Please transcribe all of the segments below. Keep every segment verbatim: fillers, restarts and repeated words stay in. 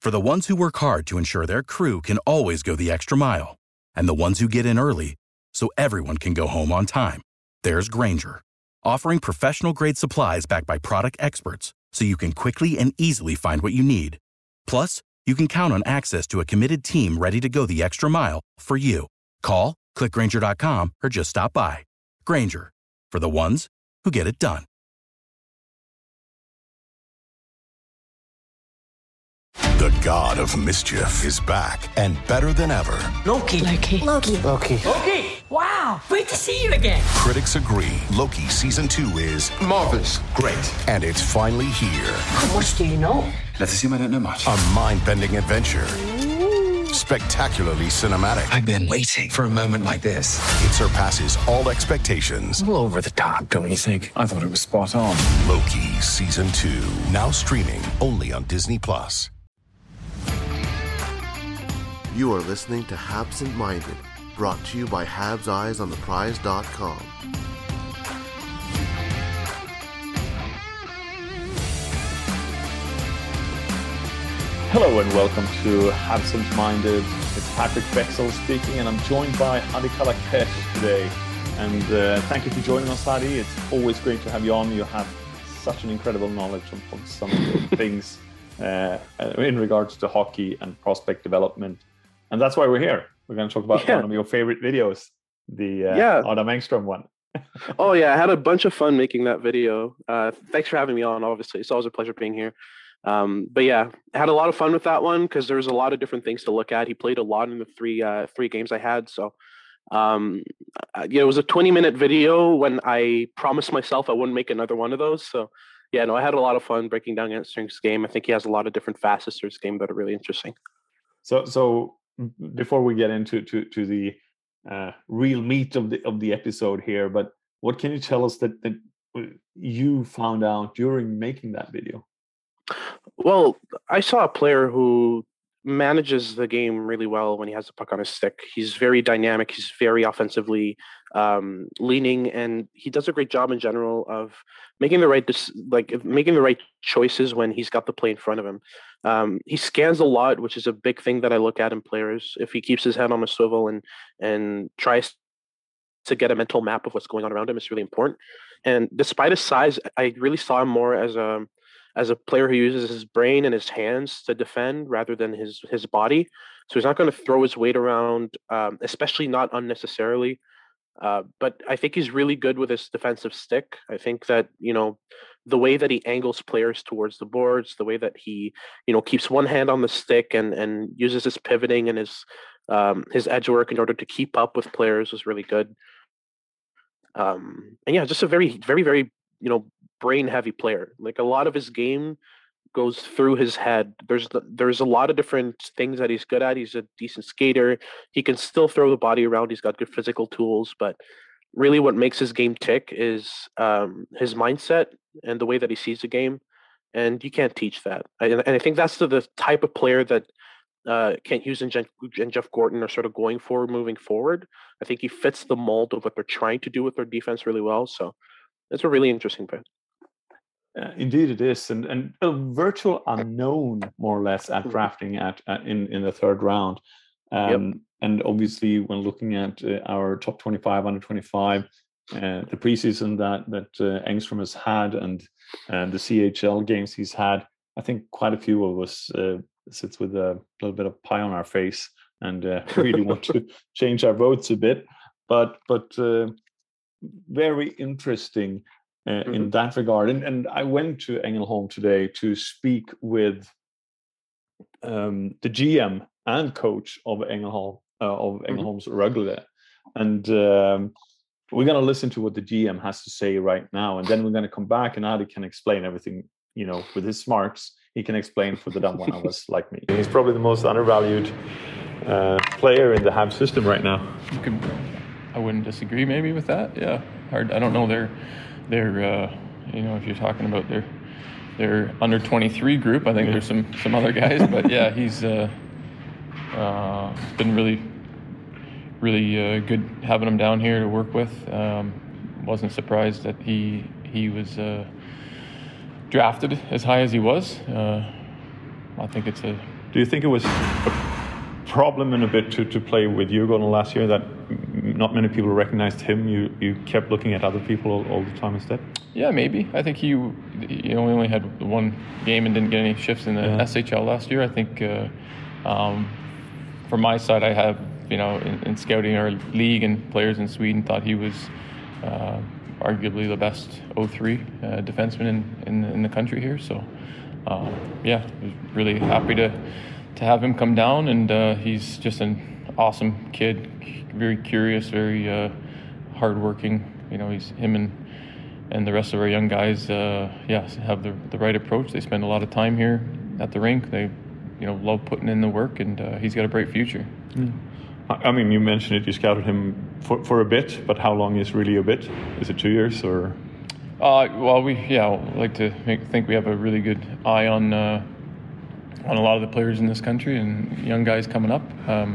For the ones who work hard to ensure their crew can always go the extra mile, and the ones who get in early so everyone can go home on time, there's Grainger, offering professional-grade supplies backed by product experts so you can quickly and easily find what you need. Plus, you can count on access to a committed team ready to go the extra mile for you. Call, click Grainger dot com, or just stop by. Grainger, for the ones who get it done. The god of mischief is back and better than ever. Loki. Loki. Loki. Loki. Loki. Wow. Great to see you again. Critics agree Loki season two is marvelous. Great. And it's finally here. How much do you know? Let's assume I don't know much. A mind-bending adventure. Ooh. Spectacularly cinematic. I've been waiting for a moment like this. It surpasses all expectations. A little over the top, don't you think? I thought it was spot on. Loki season two. Now streaming only on Disney Plus. You are listening to Habsent Minded, brought to you by Habs Eyes on the Prize dot com. Hello and welcome to Habsent Minded. It's Patrick Bexel speaking, and I'm joined by Hadi Kalakesh today. And uh, thank you for joining us, Hadi. It's always great to have you on. You have such an incredible knowledge on, on some of the things uh, in regards to hockey and prospect development. And that's why we're here. We're going to talk about yeah. one of your favorite videos, the uh, yeah. Adam Engstrom one. Oh, yeah. I had a bunch of fun making that video. Uh, thanks for having me on, obviously. It's always a pleasure being here. Um, but yeah, I had a lot of fun with that one because there was a lot of different things to look at. He played a lot in the three uh, three games I had. So um, yeah, it was a twenty-minute video when I promised myself I wouldn't make another one of those. So yeah, no, I had a lot of fun breaking down Engstrom's game. I think he has a lot of different facets to his game that are really interesting. So so... Before we get into to, to the uh, real meat of the of the episode here, but what can you tell us that, that you found out during making that video? Well, I saw a player who manages the game really well when he has the puck on his stick. He's very dynamic. He's very offensively um, leaning, and he does a great job in general of making the right like making the right choices when he's got the play in front of him. Um, he scans a lot, which is a big thing that I look at in players. If he keeps his head on a swivel and and tries to get a mental map of what's going on around him, it's really important. And despite his size, I really saw him more as a as a player who uses his brain and his hands to defend rather than his his body. So he's not going to throw his weight around, um, especially not unnecessarily. Uh, but I think he's really good with his defensive stick. I think that, you know, the way that he angles players towards the boards, the way that he, you know, keeps one hand on the stick and and uses his pivoting and his um, his edge work in order to keep up with players was really good. Um, and yeah, just a very, very, very, you know, brain heavy player. Like a lot of his game goes through his head. There's there's a lot of different things that he's good at. He's a decent skater. He can still throw the body around. He's got good physical tools, but really what makes his game tick is um, his mindset and the way that he sees the game. And you can't teach that. And, and I think that's the, the type of player that uh, Kent Hughes and, Jen, and Jeff Gorton are sort of going for moving forward. I think he fits the mold of what they're trying to do with their defense really well. So it's a really interesting pick. Uh, indeed, it is, and and a virtual unknown, more or less, at drafting at, at in in the third round, um, yep. And obviously, when looking at uh, our top twenty-five, under twenty-five, uh, the preseason that that uh, Engstrom has had, and and the C H L games he's had, I think quite a few of us uh, sits with a little bit of pie on our face, and uh, really want to change our votes a bit, but but uh, very interesting. Uh, in mm-hmm. that regard, and and I went to Ängelholm today to speak with um, the G M and coach of Ängelholm uh, of Ängelholm's mm-hmm. Rögle, and um, we're going to listen to what the G M has to say right now, and then we're going to come back, and Adi can explain everything. You know, with his smarts, he can explain for the dumb one of us like me. He's probably the most undervalued uh, player in the Habs system right now. You could, I wouldn't disagree, maybe with that. Yeah, hard. I don't know their. They're, uh, you know, if you're talking about their their under twenty-three group, I think yeah. there's some some other guys, but yeah, he's uh, uh, been really, really uh, good having him down here to work with. Um, wasn't surprised that he he was uh, drafted as high as he was. Uh, I think it's a Do you think it was a problem in a bit to, to play with Djurgården last year, that not many people recognized him? You you kept looking at other people all, all the time instead? Yeah, maybe. I think he, you know, we only had one game and didn't get any shifts in the yeah. S H L last year. I think uh, um, from my side, I have, you know, in, in scouting our league and players in Sweden, thought he was uh, arguably the best O three uh, defenseman in, in, in the country here. So, uh, yeah, really happy to to have him come down, and uh, he's just an awesome kid, very curious, very uh, hardworking. You know, he's him and and the rest of our young guys, uh, yeah, have the the right approach. They spend a lot of time here at the rink. They, you know, love putting in the work, and uh, he's got a bright future. Mm. I mean, you mentioned it. You scouted him for for a bit, but how long is really a bit? Is it two years or? Uh, well, we yeah like to make, think we have a really good eye on. Uh, on a lot of the players in this country and young guys coming up. Um,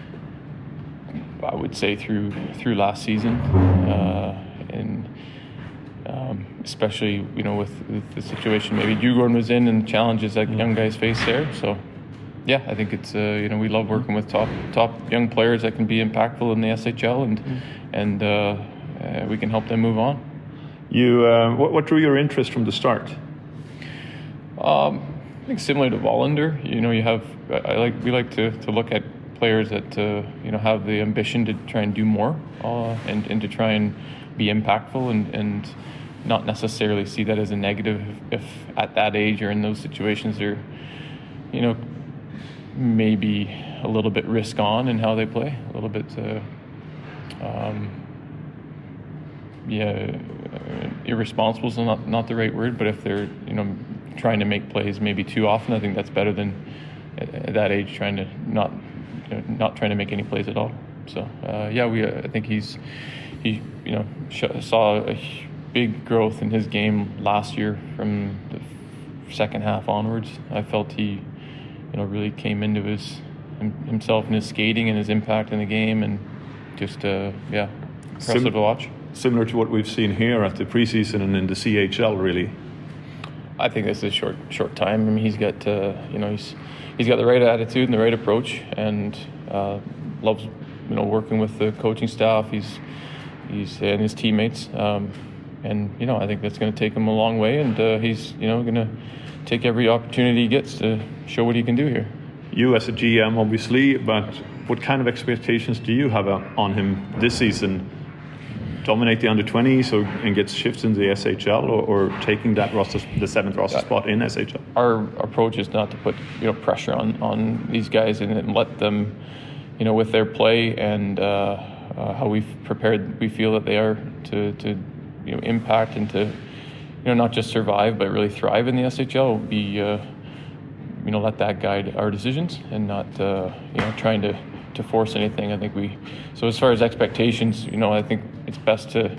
I would say through through last season, uh, and um, especially, you know, with, with the situation maybe Djurgården was in and the challenges that young guys face there. So, yeah, I think it's, uh, you know, we love working with top top young players that can be impactful in the S H L, and and uh, uh, we can help them move on. You, uh, what, what drew your interest from the start? Um, I think similar to Wallander, you know, you have, I like, we like to, to look at players that, uh, you know, have the ambition to try and do more, uh, and, and to try and be impactful, and, and not necessarily see that as a negative if, if at that age or in those situations they're, you know, maybe a little bit risk on in how they play, a little bit, uh, um, yeah, irresponsible is not, not the right word, but if they're, you know, trying to make plays maybe too often, I think that's better than at that age trying to not, you know, not trying to make any plays at all. So uh, yeah, we uh, I think he's he you know sh- saw a big growth in his game last year from the second half onwards. I felt he, you know, really came into his himself and his skating and his impact in the game, and just uh, yeah, impressive Sim- to watch. Similar to what we've seen here at the preseason and in the C H L, really. I think this is a short short time. I mean, he's got uh, you know he's he's got the right attitude and the right approach, and uh, loves, you know, working with the coaching staff. He's he's and his teammates, um, and you know, I think that's going to take him a long way. And uh, he's, you know, going to take every opportunity he gets to show what he can do here. You as a G M, obviously, but what kind of expectations do you have on him this season? Dominate the under twenties or, and get shifts in the S H L, or, or taking that roster, the seventh roster yeah. spot in S H L? Our approach is not to put, you know, pressure on, on these guys, and, and let them, you know, with their play and uh, uh, how we've prepared, we feel that they are to, to, you know, impact and to, you know, not just survive but really thrive in the S H L. Be, uh, you know, let that guide our decisions, and not, uh, you know, trying to. to force anything. I think we, so as far as expectations, you know, I think it's best to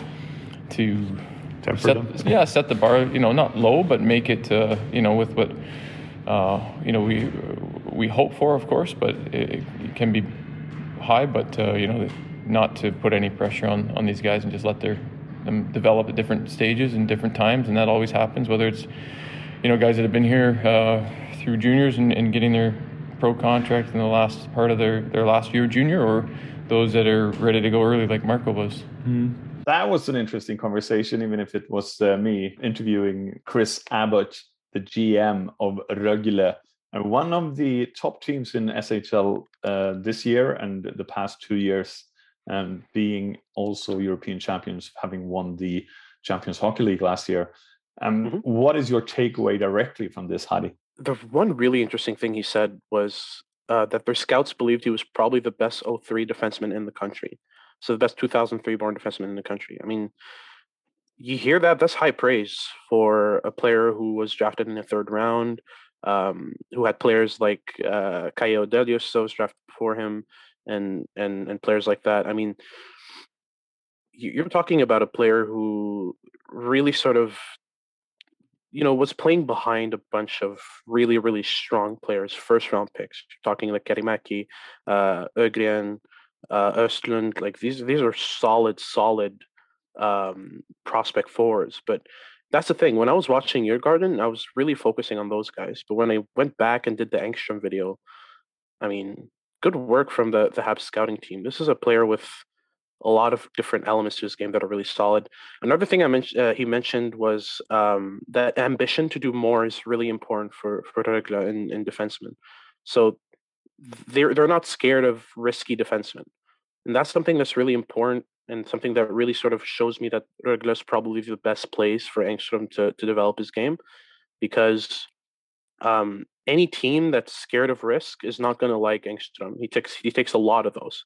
to temper set, them. yeah, set the bar, you know, not low, but make it, uh, you know, with what, uh, you know, we we hope for, of course, but it, it can be high, but uh, you know, not to put any pressure on on these guys, and just let their them develop at different stages and different times, and that always happens. Whether it's, you know, guys that have been here uh, through juniors and, and getting their pro contract in the last part of their, their last year junior, or those that are ready to go early like Marco was. Mm. That was an interesting conversation, even if it was uh, me interviewing Chris Abbott, the G M of Rögle, and one of the top teams in S H L uh, this year and the past two years, um, being also European champions, having won the Champions Hockey League last year. Um, mm-hmm. What is your takeaway directly from this, Hadi? The one really interesting thing he said was uh, that their scouts believed he was probably the best oh three defenseman in the country. So the best two thousand three born defenseman in the country. I mean, you hear that, that's high praise for a player who was drafted in the third round, um, who had players like uh, Caio Delius that was drafted before him, and, and, and players like that. I mean, you're talking about a player who really sort of, you know, was playing behind a bunch of really, really strong players, first round picks. You're talking like Karimäki, uh, Ögren, uh, Östlund. Like these, these are solid, solid um, prospect forwards. But that's the thing. When I was watching Djurgården, I was really focusing on those guys. But when I went back and did the Engström video, I mean, good work from the the Habs scouting team. This is a player with a lot of different elements to his game that are really solid. Another thing I mentioned, uh, he mentioned was um, that ambition to do more is really important for for Rögle and, and defensemen. So they're they're not scared of risky defensemen, and that's something that's really important and something that really sort of shows me that Rögle is probably the best place for Engström to to develop his game, because um, any team that's scared of risk is not going to like Engström. He takes he takes a lot of those.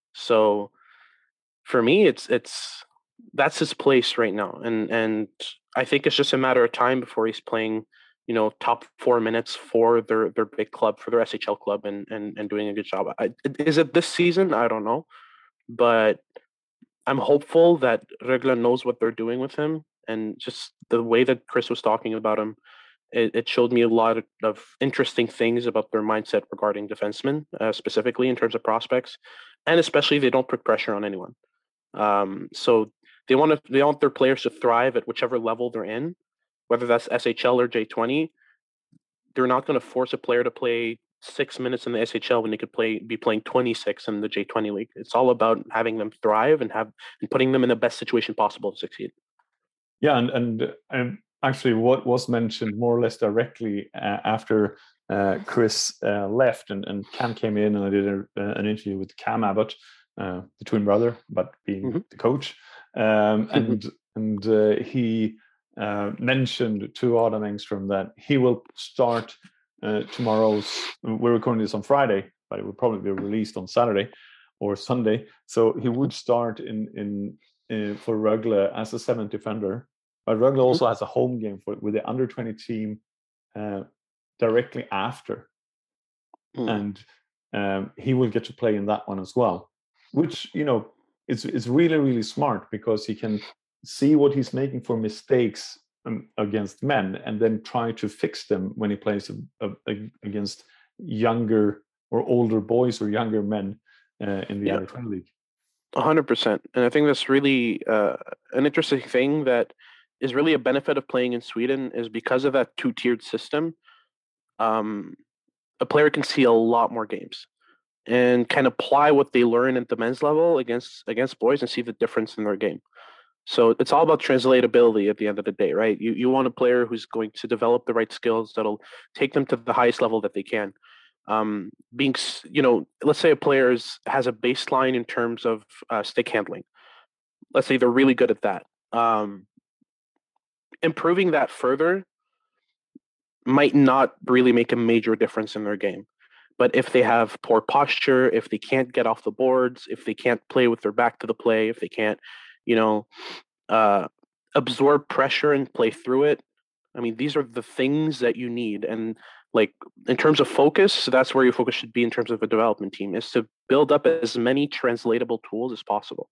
So for me, it's it's that's his place right now, and and I think it's just a matter of time before he's playing, you know, top four minutes for their their big club, for their S H L club, and and and doing a good job. I, is it this season? I don't know, but I'm hopeful that Rögle knows what they're doing with him, and just the way that Chris was talking about him, it, it showed me a lot of, of interesting things about their mindset regarding defensemen, uh, specifically in terms of prospects, and especially they don't put pressure on anyone. Um, so they want to they want their players to thrive at whichever level they're in, whether that's S H L or J twenty. They're not going to force a player to play six minutes in the S H L when they could play be playing twenty-six in the J twenty league. It's all about having them thrive and have and putting them in the best situation possible to succeed. Yeah, and and, and actually, what was mentioned more or less directly uh, after uh, Chris uh, left and, and Cam came in, and I did a, an interview with Cam Abbott, uh, the twin brother, but being mm-hmm. the coach, um, and and uh, he uh, mentioned to Adam Engström that he will start uh, tomorrow's. We're recording this on Friday, but it will probably be released on Saturday or Sunday. So he would start in in. Uh, for Rögle as a seventh defender, but Rögle also has a home game for with the under twenty team uh, directly after, mm. and um, he will get to play in that one as well. Which, you know, it's it's really really smart, because he can see what he's making for mistakes um, against men, and then try to fix them when he plays a, a, a, against younger or older boys or younger men uh, in the yeah. under twenty league. A hundred percent. And I think that's really uh, an interesting thing that is really a benefit of playing in Sweden, is because of that two-tiered system, um, a player can see a lot more games and can apply what they learn at the men's level against against boys and see the difference in their game. So it's all about translatability at the end of the day, right? You you want a player who's going to develop the right skills that'll take them to the highest level that they can. Um, being, you know, let's say a player has a baseline in terms of uh, stick handling. Let's say they're really good at that. Um, improving that further might not really make a major difference in their game. But if they have poor posture, if they can't get off the boards, if they can't play with their back to the play, if they can't, you know, uh, absorb pressure and play through it, I mean, these are the things that you need. And like in terms of focus, that's where your focus should be in terms of a development team, is to build up as many translatable tools as possible.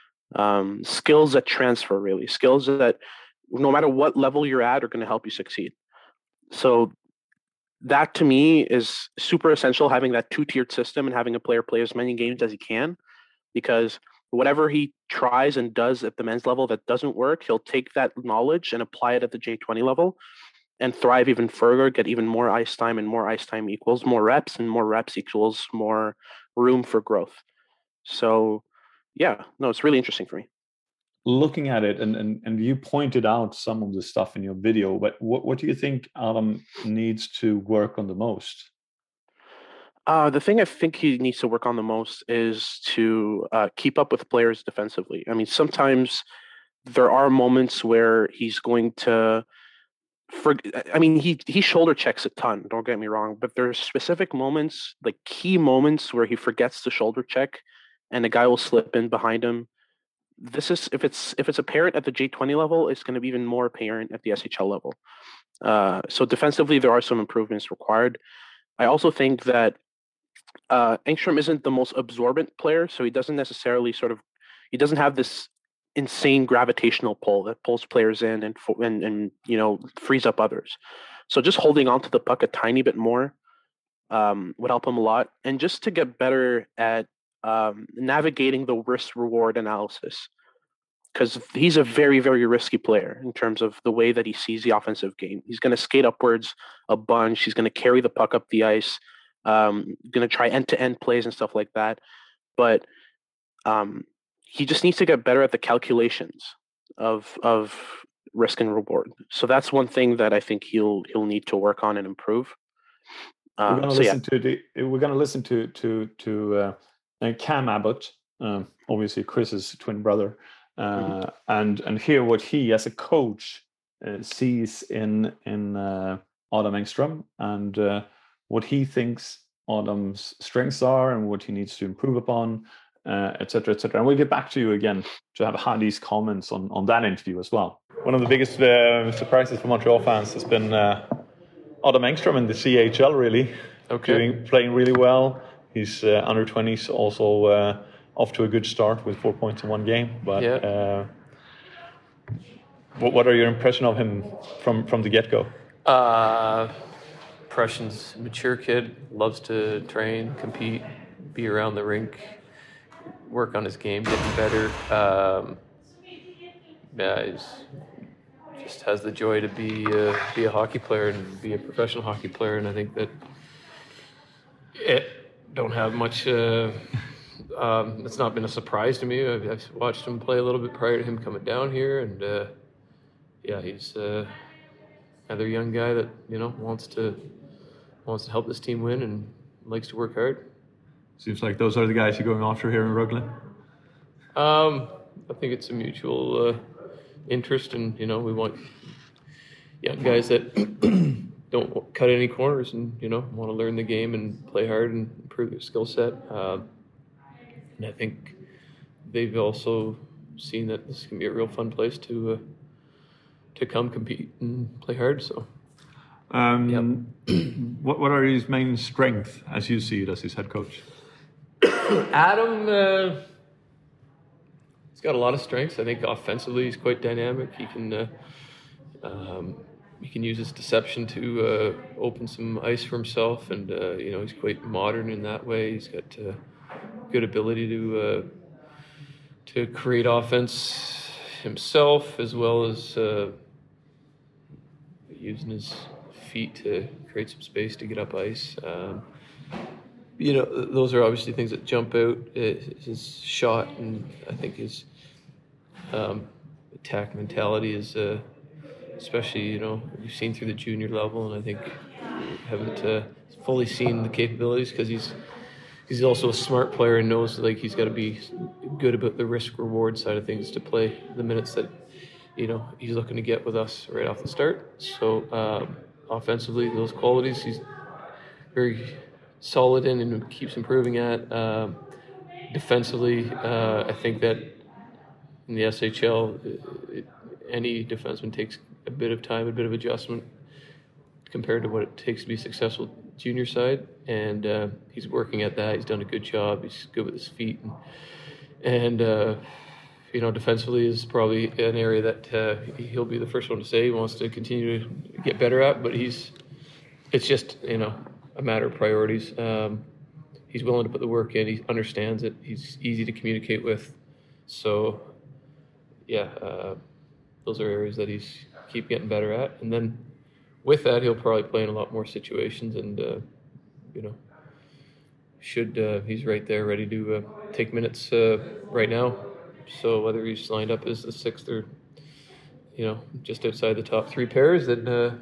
Um, skills that transfer, really. Skills that no matter what level you're at are going to help you succeed. So that to me is super essential, having that two-tiered system and having a player play as many games as he can, because whatever he tries and does at the men's level that doesn't work, he'll take that knowledge and apply it at the J twenty level and thrive even further, get even more ice time, and more ice time equals more reps, and more reps equals more room for growth. So, yeah, no, it's really interesting for me. Looking at it, and and, and you pointed out some of the stuff in your video, but what, what do you think Adam needs to work on the most? Uh, the thing I think he needs to work on the most is to uh, keep up with players defensively. I mean, sometimes there are moments where he's going to For, I mean, he he shoulder checks a ton, don't get me wrong, but there's specific moments, like key moments, where he forgets to shoulder check and the guy will slip in behind him. This is, if it's if it's apparent at the J twenty level, it's going to be even more apparent at the S H L level. Uh, so defensively, there are some improvements required. I also think that uh, Engström isn't the most absorbent player, so he doesn't necessarily sort of, he doesn't have this insane gravitational pull that pulls players in and, and and you know frees up others. So just holding on to the puck a tiny bit more um, would help him a lot, and just to get better at um, navigating the risk reward analysis. because he's a very, very risky player in terms of the way that he sees the offensive game. He's going to skate upwards a bunch. He's going to carry the puck up the ice, um, going to try end-to-end plays and stuff like that. But um, he just needs to get better at the calculations of of risk and reward. So that's one thing that I think he'll he'll need to work on and improve. Uh, we're going to so listen yeah. to the. We're going to listen to to to uh, Cam Abbott, um, obviously Chris's twin brother, uh, mm-hmm. and and hear what he, as a coach, uh, sees in in uh, Adam Engstrom, and uh, what he thinks Adam's strengths are, and what he needs to improve upon, uh, et cetera, et cetera. And we'll get back to you again to have Hadi's comments on on that interview as well. One of the biggest uh, surprises for Montreal fans has been uh, Adam Engstrom in the C H L, really. Okay. Doing, playing really well. He's uh, under twenties, also uh, off to a good start with four points in one game. But yeah. uh, what, what are your impression of him from, from the get-go? Uh, impressions, mature kid, loves to train, compete, be around the rink, work on his game, getting better. Um, yeah, he's just has the joy to be uh, be a hockey player and be a professional hockey player, and I think that it don't have much. Uh, um, it's not been a surprise to me. I've, I've watched him play a little bit prior to him coming down here, and uh, yeah, he's uh, another young guy that you know wants to wants to help this team win and likes to work hard. Seems like those are the guys you're going after here in Rögle. Um, I think it's a mutual uh, interest, and you know we want young guys that don't cut any corners, and you know want to learn the game and play hard and improve their skill set. Uh, and I think they've also seen that this can be a real fun place to uh, to come compete and play hard. So, um, yep. what what are his main strengths as you see it as his head coach? Adam. Uh, He's got a lot of strengths. I think offensively he's quite dynamic. He can uh, um, he can use his deception to uh, open some ice for himself, and uh, you know he's quite modern in that way. He's got uh, good ability to uh, to create offense himself, as well as uh, using his feet to create some space to get up ice. Um, you know, those are obviously things that jump out. His shot, and I think his um, attack mentality is, uh, especially, you know, you've seen through the junior level, and I think haven't uh, fully seen the capabilities because he's he's also a smart player and knows like he's got to be good about the risk reward side of things to play the minutes that you know he's looking to get with us right off the start. So um, offensively, those qualities he's very solid in and keeps improving at. Um, defensively, uh, I think that in the S H L, it, it, any defenseman takes a bit of time, a bit of adjustment compared to what it takes to be successful junior side. And uh, he's working at that. He's done a good job. He's good with his feet. And, and uh, you know, defensively is probably an area that uh, he'll be the first one to say he wants to continue to get better at. But he's, it's just, you know, a matter of priorities. Um, he's willing to put the work in. He understands it. He's easy to communicate with. So, yeah, uh, those are areas that he's keep getting better at. And then with that, he'll probably play in a lot more situations. And, uh, you know, should uh, he's right there ready to uh, take minutes uh, right now. So whether he's lined up as the sixth or, you know, just outside the top three pairs, then uh,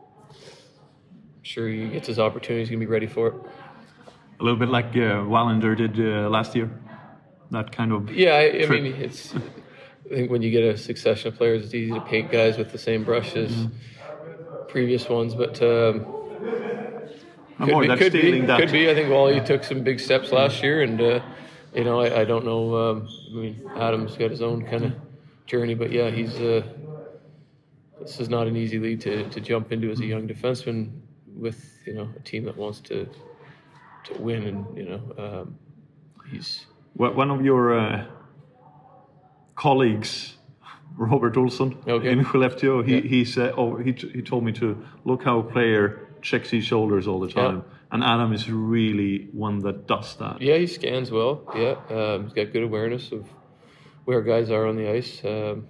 sure he gets his opportunity. He's going to be ready for it. A little bit like uh, Wallander did uh, last year. That kind of yeah. I, I trick. mean, it's. I think when you get a succession of players, it's easy to paint guys with the same brush as mm-hmm. previous ones. But um, could, be, could, be, that. could be. I think Wally took some big steps last year, and uh, you know, I, I don't know. Um, I mean, Adam's got his own kind of journey, but yeah, he's. Uh, this is not an easy league to to jump into as a young defenseman with you know a team that wants to to win, and you know um, he's one of your uh, colleagues, Robert Olsson okay. in Skellefteå. He yeah. he said, oh, he he told me to look how a player checks his shoulders all the time, yeah. and Adam is really one that does that. Yeah, he scans well. Yeah, um, he's got good awareness of where guys are on the ice. Um,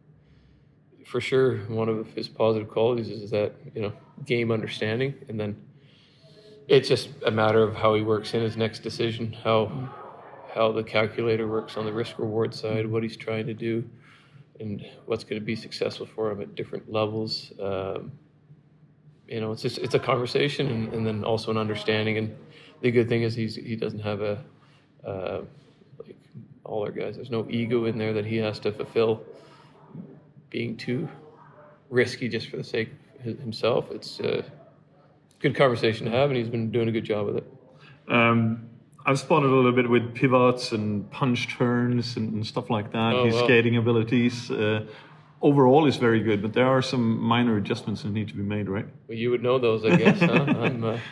for sure, one of his positive qualities is that, you know, game understanding, and then it's just a matter of how he works in his next decision, how how the calculator works on the risk reward side, what he's trying to do, and what's going to be successful for him at different levels. Um, you know, it's just it's a conversation, and, and then also an understanding. And the good thing is he's he doesn't have a uh, like all our guys. There's no ego in there that he has to fulfill, being too risky just for the sake of himself. It's a good conversation to have, and he's been doing a good job with it. Um, I've spotted a little bit with pivots and punch turns and, and stuff like that. Oh, His wow. skating abilities uh, overall is very good, but there are some minor adjustments that need to be made, right? Well, you would know those, I guess, huh? I'm, uh,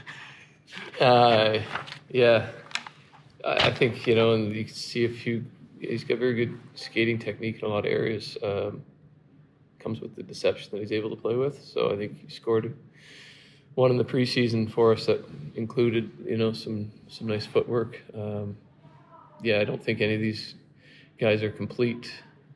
uh, yeah, I I think, you know, and you can see a few, he's got very good skating technique in a lot of areas. Um, comes with the deception that he's able to play with. So I think he scored one in the preseason for us that included, you know, some, some nice footwork. Um, yeah, I don't think any of these guys are complete,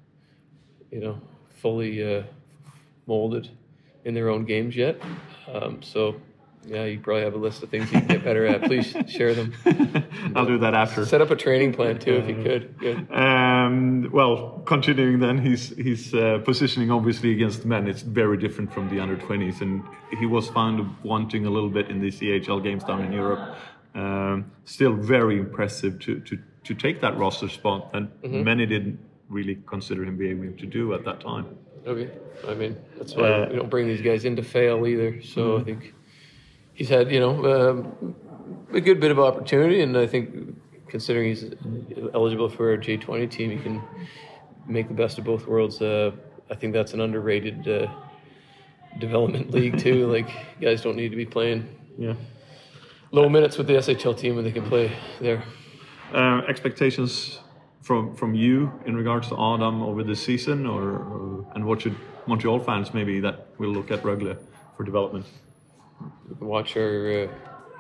you know, fully uh, molded in their own games yet. Um, so, yeah, you probably have a list of things you can get better at. Please share them. I'll do that after. Set up a training plan too, if you could. Good. Um, well, continuing then, his his uh, positioning obviously against men, it's very different from the under twenties, and he was found wanting a little bit in the C H L games down in Europe. Um, still very impressive to to to take that roster spot, and Mhm. many didn't really consider him being able to do at that time. Okay. I mean, that's why Uh, we don't bring these guys in to fail either. So Mhm. I think he's had, you know, um, a good bit of opportunity, and I think considering he's eligible for our J twenty team, he can make the best of both worlds. Uh, I think that's an underrated uh, development league too. Like, guys don't need to be playing Yeah. low minutes with the S H L team when they can play there. Uh, expectations from from you in regards to Adam over the season, or, or and what should Montreal fans maybe that will look at Rögle for development? We can watch our uh,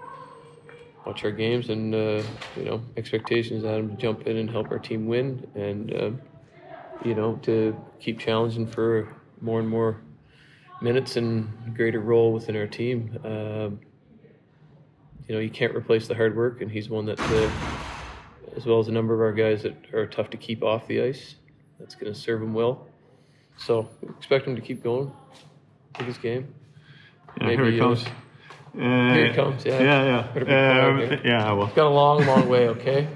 watch our games, and uh, you know, expectations at him to jump in and help our team win, and uh, you know, to keep challenging for more and more minutes and greater role within our team. Um, you know, you can't replace the hard work, and he's one that, uh, as well as a number of our guys that are tough to keep off the ice. That's going to serve him well. So expect him to keep going with his game. Yeah, Maybe, here he uh, comes. Uh, Here he comes, yeah. Yeah, Better be yeah. Um, prepared, yeah, well. It's got a long, long way, okay?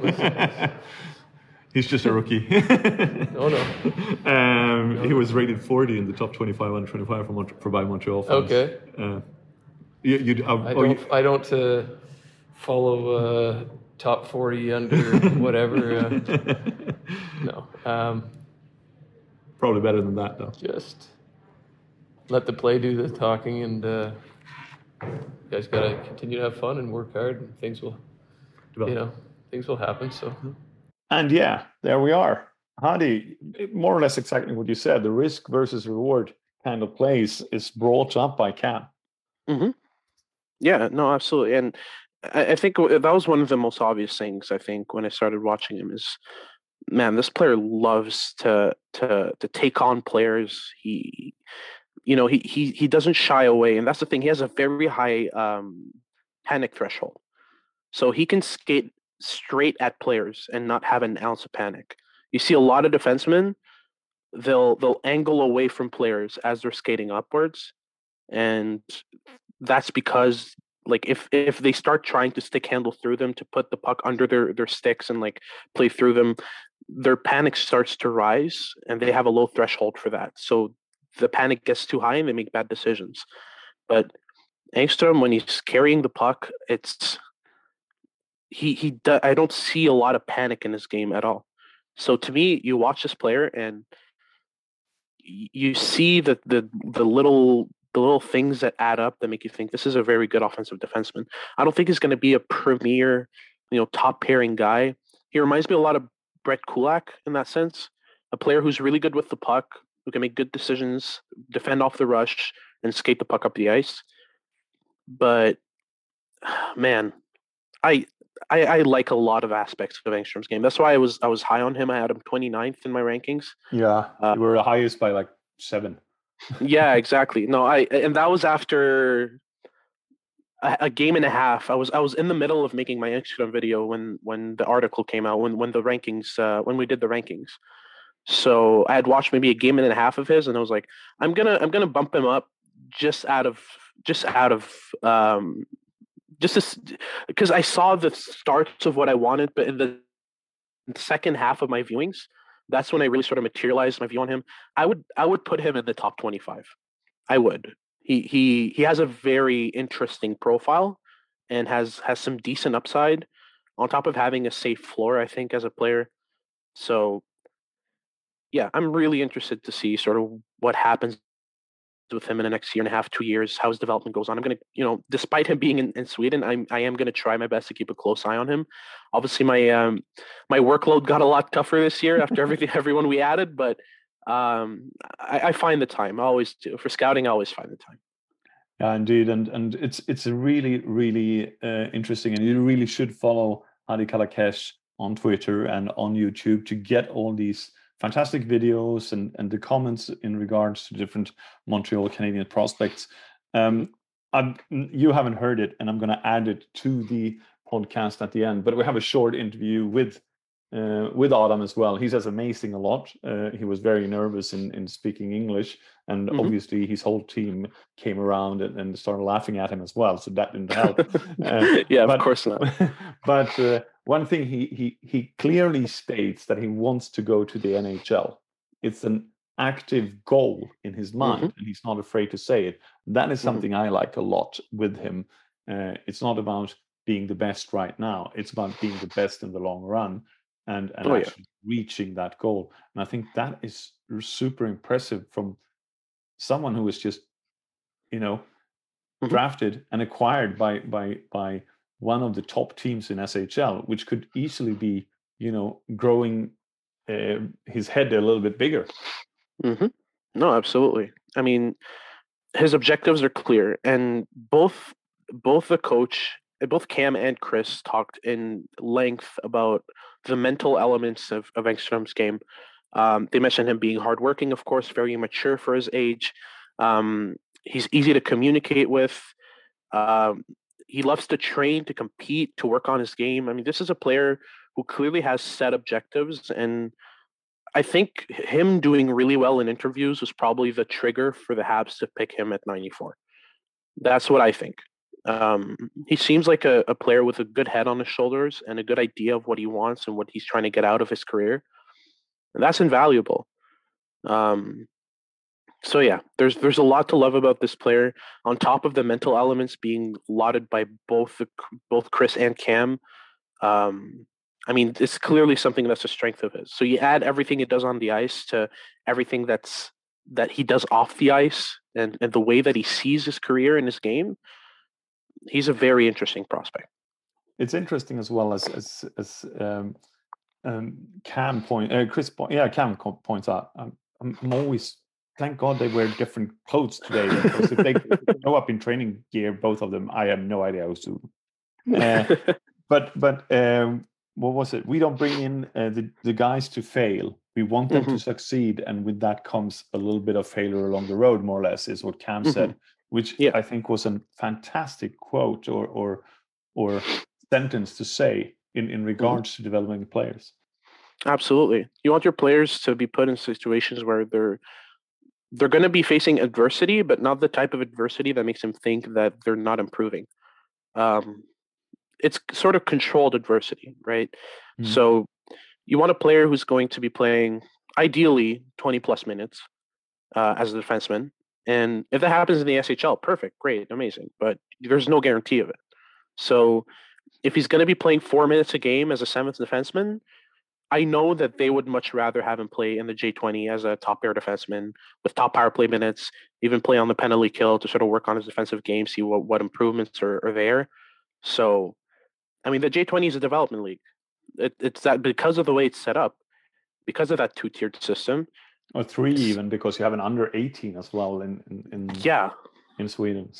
He's just a rookie. Oh, no. Um, No. He was rated forty in the top twenty-five under twenty-five for, Mont- for by Montreal fans. Okay. Uh, you, you, uh, I oh, don't, you, I don't uh, follow uh, top forty under whatever. Uh, no. Um, probably better than that, though. just let the play do the talking, and uh, you guys got to continue to have fun and work hard, and things will, Develop. you know, things will happen. So And yeah, there we are. Hadi, more or less exactly what you said. The risk versus reward kind of plays is brought up by Cam. Mm-hmm. Yeah, no, absolutely. And I, I think that was one of the most obvious things, I think, when I started watching him is, man, this player loves to to to take on players. He, you know, he he he doesn't shy away. And that's the thing. He has a very high um, panic threshold. So he can skate straight at players and not have an ounce of panic. You see a lot of defensemen, they'll they'll angle away from players as they're skating upwards, and that's because, like, if if they start trying to stick handle through them to put the puck under their their sticks and like play through them, their panic starts to rise, and they have a low threshold for that. So the panic gets too high and they make bad decisions. But Engström, when he's carrying the puck, it's he he do, I don't see a lot of panic in his game at all. So to me, you watch this player and you see the the the little the little things that add up that make you think this is a very good offensive defenseman. I don't think he's going to be a premier, you know, top pairing guy. He reminds me a lot of Brett Kulak in that sense, a player who's really good with the puck, who can make good decisions, defend off the rush, and skate the puck up the ice. But man, I I, I like a lot of aspects of Engstrom's game. That's why I was I was high on him. I had him twenty-ninth in my rankings. Yeah, uh, you were the highest by like seven. Yeah, exactly. No, I and that was after a, a game and a half. I was I was in the middle of making my Engstrom video when when the article came out, when when the rankings uh, when we did the rankings. So I had watched maybe a game and a half of his, and I was like, I'm gonna I'm gonna bump him up just out of just out of um, just because I saw the starts of what I wanted, but in the second half of my viewings, that's when I really sort of materialized my view on him. I would I would put him in the top twenty-five. I would. He he he has a very interesting profile and has has some decent upside on top of having a safe floor, I think, as a player. So yeah, I'm really interested to see sort of what happens with him in the next year and a half, two years, how his development goes on. I'm going to, you know, despite him being in, in Sweden, I'm, I am going to try my best to keep a close eye on him. Obviously, my um, my workload got a lot tougher this year after everything, everyone we added, but um, I, I find the time. I always do. For scouting, I always find the time. Yeah, indeed. And and it's it's a really, really uh, interesting, and you really should follow Hadi Kalakesh on Twitter and on YouTube to get all these fantastic videos and, and the comments in regards to different Montreal Canadian prospects. Um, I'm, you haven't heard it, and I'm going to add it to the podcast at the end. But we have a short interview with uh, with Adam as well. He says amazing a lot. Uh, he was very nervous in, in speaking English, and mm-hmm. obviously his whole team came around and, and started laughing at him as well. So that didn't help. uh, yeah, but, of course not. But uh, one thing he he he clearly states that he wants to go to the N H L. It's an active goal in his mind, mm-hmm. and he's not afraid to say it. That is something mm-hmm. I like a lot with him. Uh, it's not about being the best right now. It's about being the best in the long run. And, and oh, actually yeah. reaching that goal. And I think that is super impressive from someone who was just, you know, mm-hmm. drafted and acquired by by by one of the top teams in S H L, which could easily be, you know, growing uh, his head a little bit bigger. Mm-hmm. No, absolutely. I mean, his objectives are clear, and both both the coach, both Cam and Chris talked in length about the mental elements of, of Engstrom's game. Um, they mentioned him being hardworking, of course, very mature for his age. Um, he's easy to communicate with. Um, he loves to train, to compete, to work on his game. I mean, this is a player who clearly has set objectives, and I think him doing really well in interviews was probably the trigger for the Habs to pick him at ninety-four. That's what I think. Um, he seems like a, a player with a good head on his shoulders and a good idea of what he wants and what he's trying to get out of his career. And that's invaluable. Um, so yeah, there's there's a lot to love about this player. On top of the mental elements being lauded by both the, both Chris and Cam, um, I mean, it's clearly something that's a strength of his. So you add everything he does on the ice to everything that's that he does off the ice, and, and the way that he sees his career and his game. He's a very interesting prospect. It's interesting as well as as as um, um, Cam point, uh, Chris point, yeah, Cam points out. I'm, I'm always thank God they wear different clothes today, because if they go up in training gear, both of them, I have no idea how to. Uh, but but um, what was it? We don't bring in uh, the the guys to fail. We want them mm-hmm. to succeed, and with that comes a little bit of failure along the road. More or less is what Cam mm-hmm. said. Which yeah. I think was a fantastic quote or or or sentence to say in, in regards mm-hmm. to developing players. Absolutely. You want your players to be put in situations where they're they're going to be facing adversity, but not the type of adversity that makes them think that they're not improving. Um, it's sort of controlled adversity, right? Mm-hmm. So you want a player who's going to be playing ideally twenty plus minutes uh, as a defenseman. And if that happens in the S H L, perfect, great, amazing. But there's no guarantee of it. So if he's going to be playing four minutes a game as a seventh defenseman, I know that they would much rather have him play in the J twenty as a top pair defenseman with top power play minutes, even play on the penalty kill to sort of work on his defensive game, see what, what improvements are, are there. So, I mean, the J twenty is a development league. It, it's that because of the way it's set up, because of that two-tiered system. Or three even, because you have an under eighteen as well in, in, in yeah in Sweden. So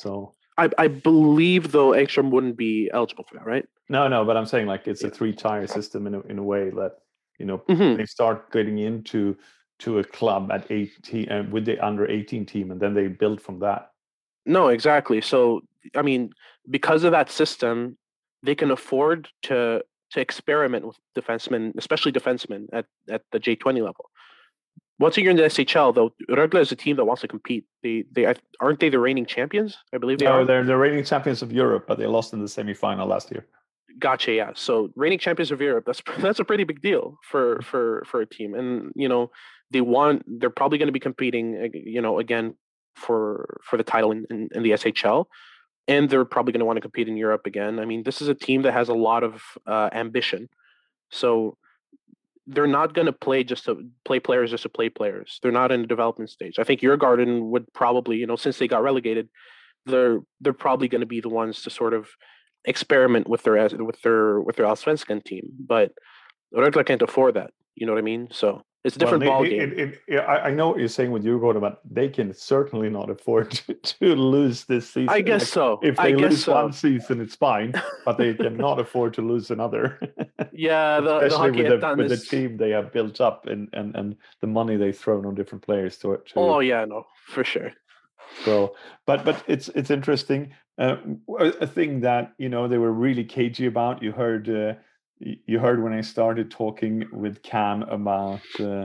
I, I believe though Engstrom wouldn't be eligible for that, right? No, no, but I'm saying like it's a three-tier system in a, in a way that you know mm-hmm. they start getting into to a club at eighteen uh, with the under eighteen team, and then they build from that. No, exactly. So I mean, because of that system, they can afford to to experiment with defensemen, especially defensemen at, at the J twenty level. Once you're in the S H L, though, Rögle is a team that wants to compete. They they aren't they the reigning champions? I believe they no, are. They're the reigning champions of Europe, but they lost in the semifinal last year. Gotcha. Yeah. So reigning champions of Europe. That's that's a pretty big deal for for for a team, and you know they want. They're probably going to be competing. You know, again for for the title in, in, in the S H L, and they're probably going to want to compete in Europe again. I mean, this is a team that has a lot of uh, ambition. So. They're not going to play just to play players just to play players. They're not in the development stage. I think Djurgården would probably, you know, since they got relegated, they're they're probably going to be the ones to sort of experiment with their with their with their Allsvenskan team. But Rögle can't afford that. You know what I mean? So it's a different well, ball it, game. It, it, it, I know what you're saying with Djurgården, but they can certainly not afford to, to lose this season. I guess like, so. If they I guess lose so. one season, it's fine, but they cannot afford to lose another. Yeah, the, especially the with, the, with is... the team they have built up and, and, and the money they've thrown on different players to. to oh yeah, no, for sure. So, but but it's it's interesting. Uh, a thing that you know they were really cagey about. You heard uh, you heard when I started talking with Cam about uh,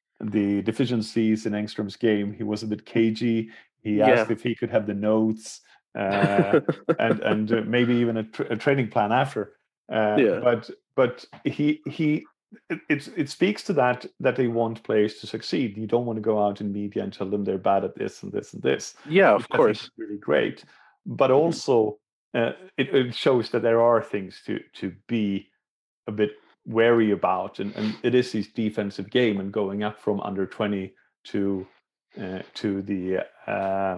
the deficiencies in Engstrom's game. He was a bit cagey. He yeah. asked if he could have the notes uh, and and uh, maybe even a, tra- a training plan after. Uh, yeah. But but he he. It, it speaks to that that they want players to succeed. You don't want to go out in media and tell them they're bad at this and this and this. Yeah, of course, really great. But also, uh, it, it shows that there are things to to be a bit wary about, and, and it is his defensive game and going up from under twenty to uh, to the uh,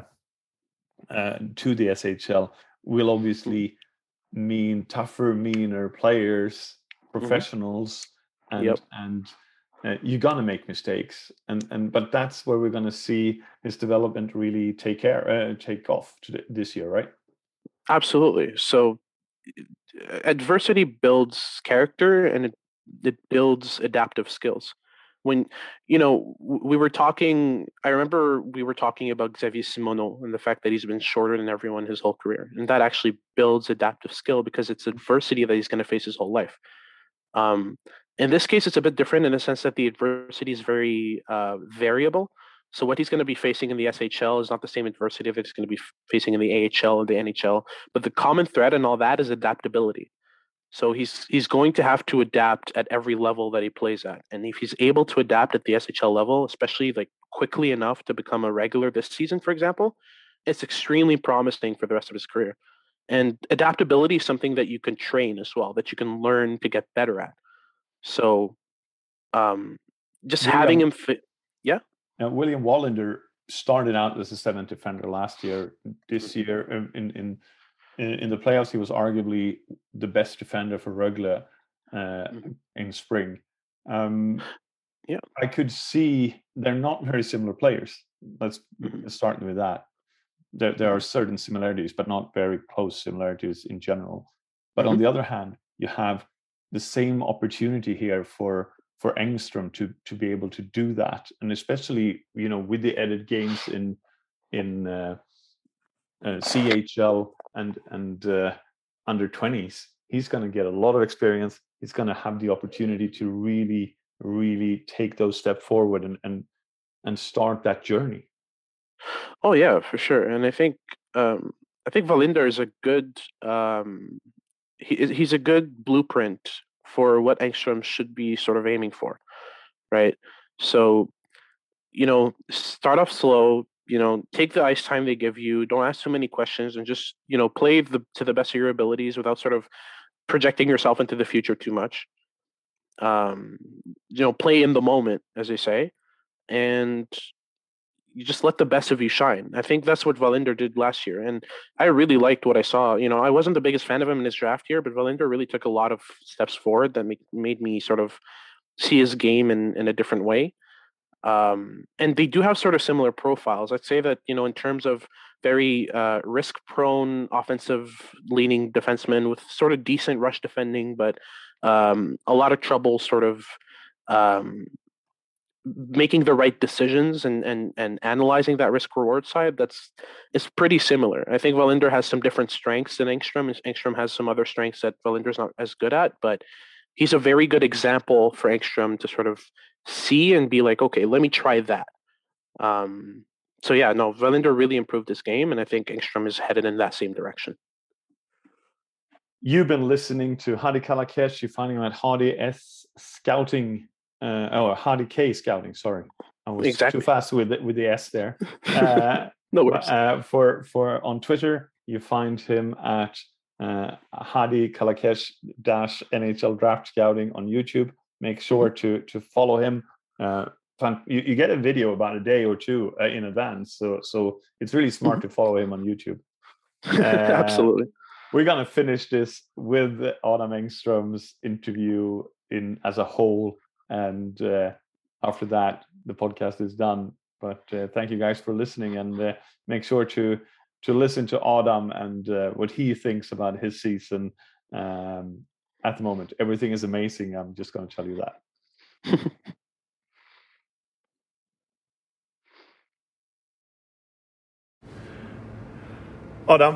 uh, to the S H L will obviously mean tougher, meaner players, professionals. Mm-hmm. And, yep. and uh, you're gonna make mistakes, and and but that's where we're gonna see his development really take care, uh, take off to this year, right? Absolutely. So, adversity builds character, and it it builds adaptive skills. When you know we were talking, I remember we were talking about Xavier Simoneau and the fact that he's been shorter than everyone his whole career, and that actually builds adaptive skill because it's adversity that he's going to face his whole life. Um, In this case, it's a bit different in the sense that the adversity is very uh, variable. So what he's going to be facing in the S H L is not the same adversity that he's going to be facing in the A H L and the N H L. But the common thread and all that is adaptability. So he's he's going to have to adapt at every level that he plays at. And if he's able to adapt at the S H L level, especially like quickly enough to become a regular this season, for example, it's extremely promising for the rest of his career. And adaptability is something that you can train as well, that you can learn to get better at. So, um, just William, having him fit, yeah. Now, William Wallander started out as a seventh defender last year. This year, in in in the playoffs, he was arguably the best defender for Rögle uh, mm-hmm. in spring. Um, yeah, I could see they're not very similar players. Let's mm-hmm. start with that. There there are certain similarities, but not very close similarities in general. But mm-hmm. on the other hand, you have the same opportunity here for for Engstrom to to be able to do that, and especially you know with the added games in in uh, uh, C H L and and uh, under twenties, he's going to get a lot of experience. He's going to have the opportunity to really really take those steps forward and and and start that journey. Oh yeah, for sure. And I think um, I think Wallinder is a good. Um, He, he's a good blueprint for what Engstrom should be sort of aiming for, right? So, you know, start off slow, you know, take the ice time they give you, don't ask too many questions, and just, you know, play the, to the best of your abilities without sort of projecting yourself into the future too much. Um, you know, play in the moment, as they say, and you just let the best of you shine. I think that's what Wallinder did last year. And I really liked what I saw. You know, I wasn't the biggest fan of him in his draft year, but Wallinder really took a lot of steps forward that make, made me sort of see his game in, in a different way. Um, and they do have sort of similar profiles. I'd say that, you know, in terms of very uh, risk-prone, offensive-leaning defensemen with sort of decent rush defending, but um, a lot of trouble sort of um, making the right decisions and and and analyzing that risk-reward side, that's is pretty similar. I think Wallinder has some different strengths than Engstrom. Engstrom has some other strengths that Wallinder's not as good at, but he's a very good example for Engstrom to sort of see and be like, okay, let me try that. Um, so yeah, no, Wallinder really improved this game, and I think Engstrom is headed in that same direction. You've been listening to Hadi Kalakeche. You're finding him at Hadi S Scouting, uh, or Hadi K Scouting. Sorry, I was exactly. too fast with the, with the S there. Uh, no worries. Uh, for for on Twitter, you find him at uh, Hadi Kalakeche dash N H L Draft Scouting on YouTube. Make sure to to follow him. Uh, you, you get a video about a day or two uh, in advance, so so it's really smart to follow him on YouTube. Uh, Absolutely. We're gonna finish this with Adam Engstrom's interview in as a whole, and uh, after that, the podcast is done. But uh, thank you guys for listening, and uh, make sure to to listen to Adam and uh, what he thinks about his season. Um, at the moment, everything is amazing. I'm just going to tell you that. Adam,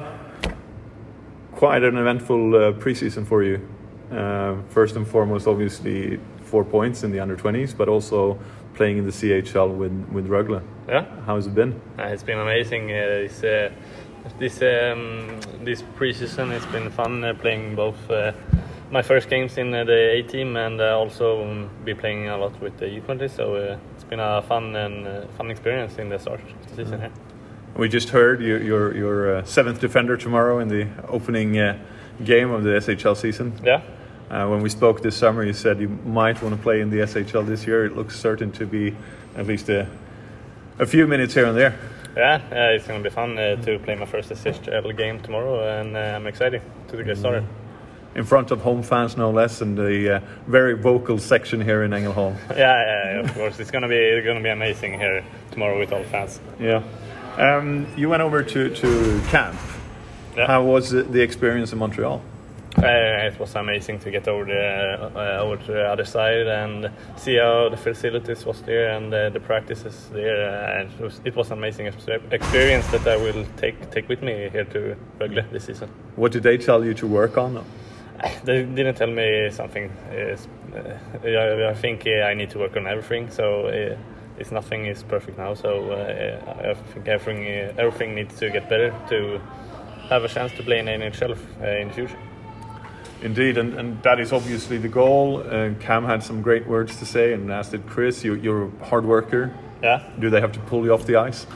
quite an eventful uh, preseason for you. Uh, first and foremost, obviously, four points in the under twenties, but also playing in the C H L with with Rögle. Yeah, how's it been? Uh, it's been amazing. Uh, it's, uh, this um, this preseason, it's been fun uh, playing both uh, my first games in uh, the A team and uh, also um, be playing a lot with the U twenty. So uh, it's been a fun and uh, fun experience in the start of the season here. Mm-hmm. We just heard you, you're your uh, seventh defender tomorrow in the opening uh, game of the S H L season. Yeah. Uh, when we spoke this summer, you said you might want to play in the S H L this year. It looks certain to be at least a, a few minutes here and there. Yeah, uh, it's going to be fun uh, to play my first S H L game tomorrow, and uh, I'm excited to get started. In front of home fans, no less, and the uh, very vocal section here in Ängelholm. Yeah, yeah, of course. It's going to be it's going to be amazing here tomorrow with all fans. Yeah. Um, you went over to, to camp. Yeah. How was the experience in Montreal? Uh, it was amazing to get over the uh, over to the other side and see how the facilities was there and uh, the practices there. Uh, and it was it was an amazing experience that I will take take with me here to Rögle this season. What did they tell you to work on? They didn't tell me something. Uh, I, I think uh, I need to work on everything. So uh, it's nothing is perfect now. So uh, I think everything uh, everything needs to get better to have a chance to play in N H L uh, in the future. Indeed, and, and that is obviously the goal. Uh, Cam had some great words to say, and as did Chris. You, you're a hard worker. Yeah. Do they have to pull you off the ice?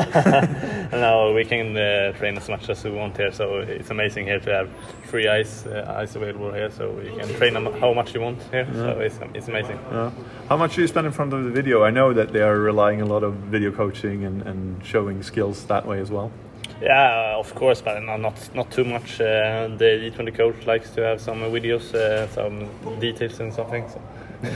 No, we can uh, train as much as we want here. So it's amazing here to have free ice, uh, ice available here. So we can train how much you want here. Yeah. So it's it's amazing. Yeah. How much do you spend in front of the video? I know that they are relying a lot of video coaching and, and showing skills that way as well. Yeah, of course, but not not, not too much. Uh, the E twenty coach likes to have some videos, uh, some details and something. So,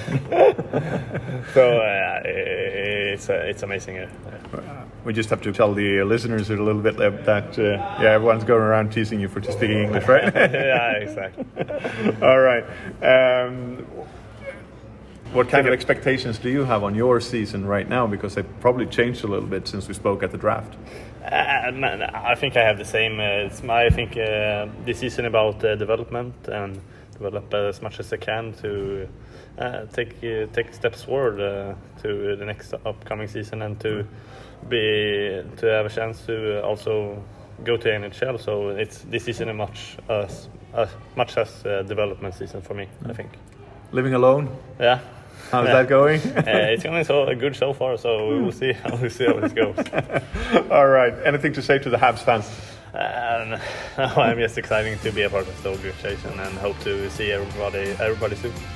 so uh, it's uh, it's amazing. Yeah. We just have to tell the listeners a little bit that uh, yeah, everyone's going around teasing you for speaking English, right? Yeah, exactly. All right. Um, What kind of expectations do you have on your season right now? Because they've probably changed a little bit since we spoke at the draft. Uh, I think I have the same. Uh, it's my, I think uh, this season about uh, development and develop as much as I can to uh, take uh, take steps forward uh, to the next upcoming season and to be to have a chance to also go to N H L. So it's this season a much as as much as uh, development season for me. Mm. I think. Living alone. Yeah. How's yeah. that going? uh, it's going so good so far, so we will see. We'll see how this goes. All right. Anything to say to the Habs fans? Uh, no, I'm just excited to be a part of the organization and hope to see everybody, everybody soon.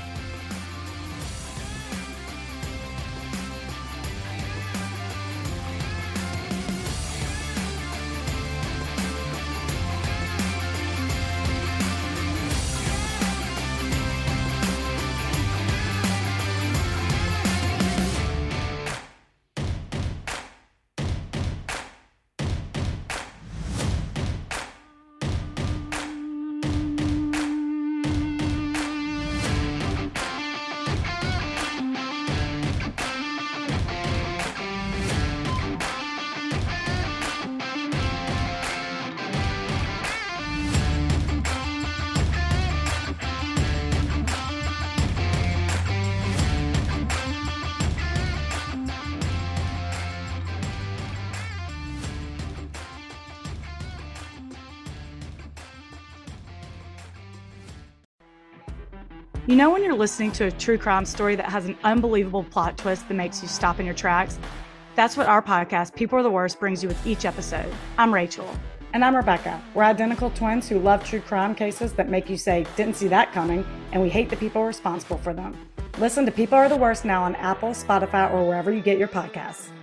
You know when you're listening to a true crime story that has an unbelievable plot twist that makes you stop in your tracks? That's what our podcast, People Are the Worst, brings you with each episode. I'm Rachel. And I'm Rebecca. We're identical twins who love true crime cases that make you say, didn't see that coming, and we hate the people responsible for them. Listen to People Are the Worst now on Apple, Spotify, or wherever you get your podcasts.